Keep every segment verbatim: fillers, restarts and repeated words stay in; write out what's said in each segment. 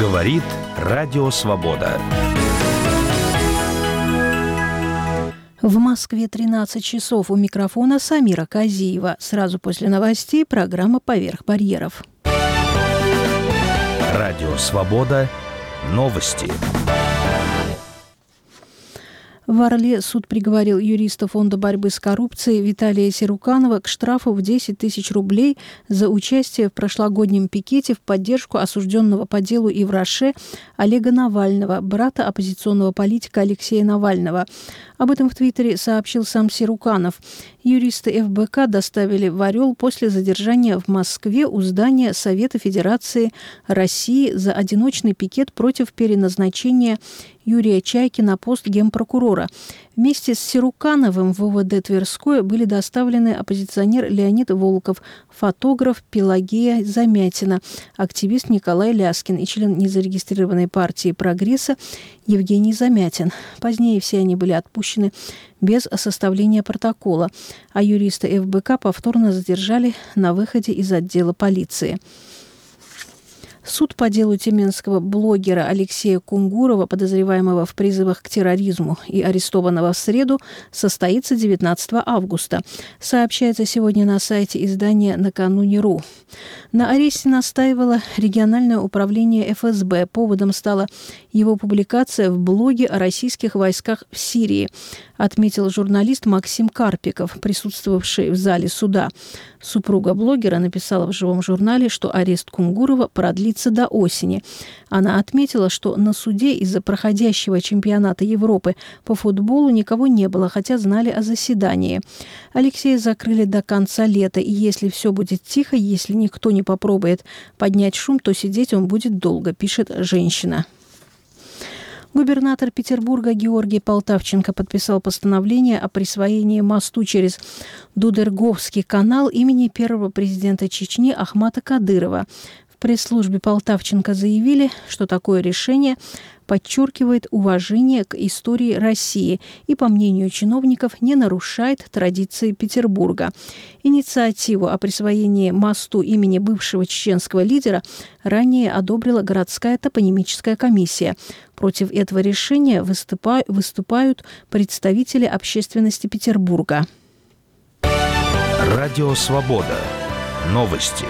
Говорит Радио Свобода. В Москве тринадцать часов. У микрофона Самира Казиева. Сразу после новостей программа «Поверх барьеров». Радио Свобода. Новости. В Орле суд приговорил юриста Фонда борьбы с коррупцией Виталия Сируканова к штрафу в десять тысяч рублей за участие в прошлогоднем пикете в поддержку осужденного по делу Ивраше Олега Навального, брата оппозиционного политика Алексея Навального. Об этом в Твиттере сообщил сам Сируканов. Юристы эф бэ ка доставили в Орел после задержания в Москве у здания Совета Федерации России за одиночный пикет против переназначения Юрия Чайки на пост генпрокурора. Вместе с Сирукановым в о вэ дэ Тверское были доставлены оппозиционер Леонид Волков, фотограф Пелагея Замятина, активист Николай Ляскин и член незарегистрированной партии «Прогресса» Евгений Замятин. Позднее все они были отпущены без составления протокола, а юриста эф бэ ка повторно задержали на выходе из отдела полиции. Суд по делу тюменского блогера Алексея Кунгурова, подозреваемого в призывах к терроризму и арестованного в среду, состоится девятнадцатого августа. Сообщается сегодня на сайте издания «Накануне точка ру». На аресте настаивало региональное управление эф эс бэ. Поводом стала его публикация в блоге о российских войсках в Сирии, отметил журналист Максим Карпиков, присутствовавший в зале суда. Супруга блогера написала в живом журнале, что арест Кунгурова продлится до осени. Она отметила, что на суде из-за проходящего чемпионата Европы по футболу никого не было, хотя знали о заседании. Алексея закрыли до конца лета, и если все будет тихо, если никто не попробует поднять шум, то сидеть он будет долго, пишет женщина. Губернатор Петербурга Георгий Полтавченко подписал постановление о присвоении мосту через Дудерговский канал имени первого президента Чечни Ахмата Кадырова. В пресс-службе Полтавченко заявили, что такое решение подчеркивает уважение к истории России и, по мнению чиновников, не нарушает традиции Петербурга. Инициативу о присвоении мосту имени бывшего чеченского лидера ранее одобрила городская топонимическая комиссия. Против этого решения выступа- выступают представители общественности Петербурга. Радио Свобода. Новости.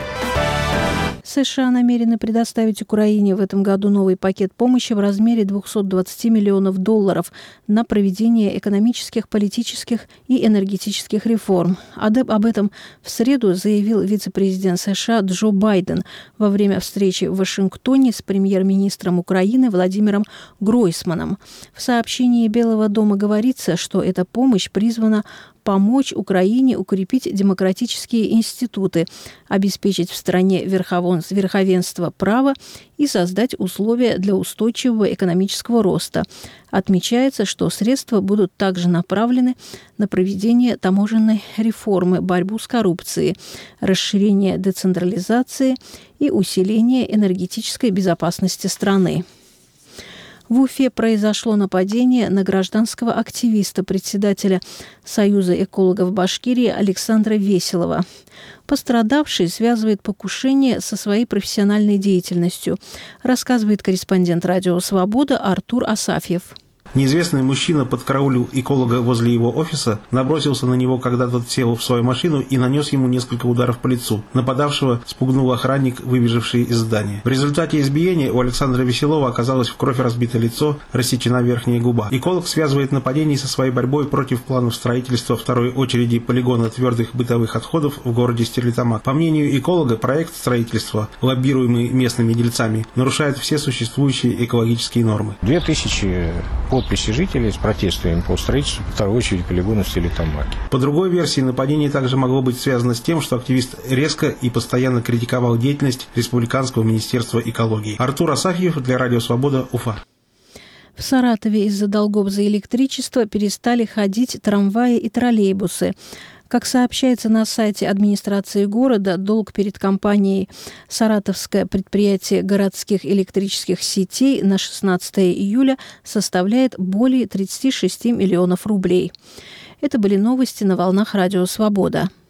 США намерены предоставить Украине в этом году новый пакет помощи в размере двести двадцать миллионов долларов на проведение экономических, политических и энергетических реформ. Об этом в среду заявил вице-президент США Джо Байден во время встречи в Вашингтоне с премьер-министром Украины Владимиром Гройсманом. В сообщении Белого дома говорится, что эта помощь призвана помочь Украине укрепить демократические институты, обеспечить в стране верховенство права и создать условия для устойчивого экономического роста. Отмечается, что средства будут также направлены на проведение таможенной реформы, борьбу с коррупцией, расширение децентрализации и усиление энергетической безопасности страны. В Уфе произошло нападение на гражданского активиста, председателя Союза экологов Башкирии Александра Веселова. Пострадавший связывает покушение со своей профессиональной деятельностью, рассказывает корреспондент «Радио Свобода» Артур Асафьев. Неизвестный мужчина подкараулил эколога возле его офиса, набросился на него, когда тот сел в свою машину, и нанес ему несколько ударов по лицу. Нападавшего спугнул охранник, выбежавший из здания. В результате избиения у Александра Веселова оказалось в кровь разбито лицо, рассечена верхняя губа. Эколог связывает нападение со своей борьбой против планов строительства второй очереди полигона твердых бытовых отходов в городе Стерлитамак. По мнению эколога, проект строительства, лоббируемый местными дельцами, нарушает все существующие экологические нормы. Две тысячи подписи жителей с протестами по строительству по второй очереди полигона в Стерлитамаке. По другой версии, нападение также могло быть связано с тем, что активист резко и постоянно критиковал деятельность Республиканского министерства экологии. Артур Асафьев для Радио Свобода, Уфа. В Саратове из-за долгов за электричество перестали ходить трамваи и троллейбусы. Как сообщается на сайте администрации города, долг перед компанией «Саратовское предприятие городских электрических сетей» на шестнадцатое июля составляет более тридцать шесть миллионов рублей. Это были новости на волнах Радио Свобода.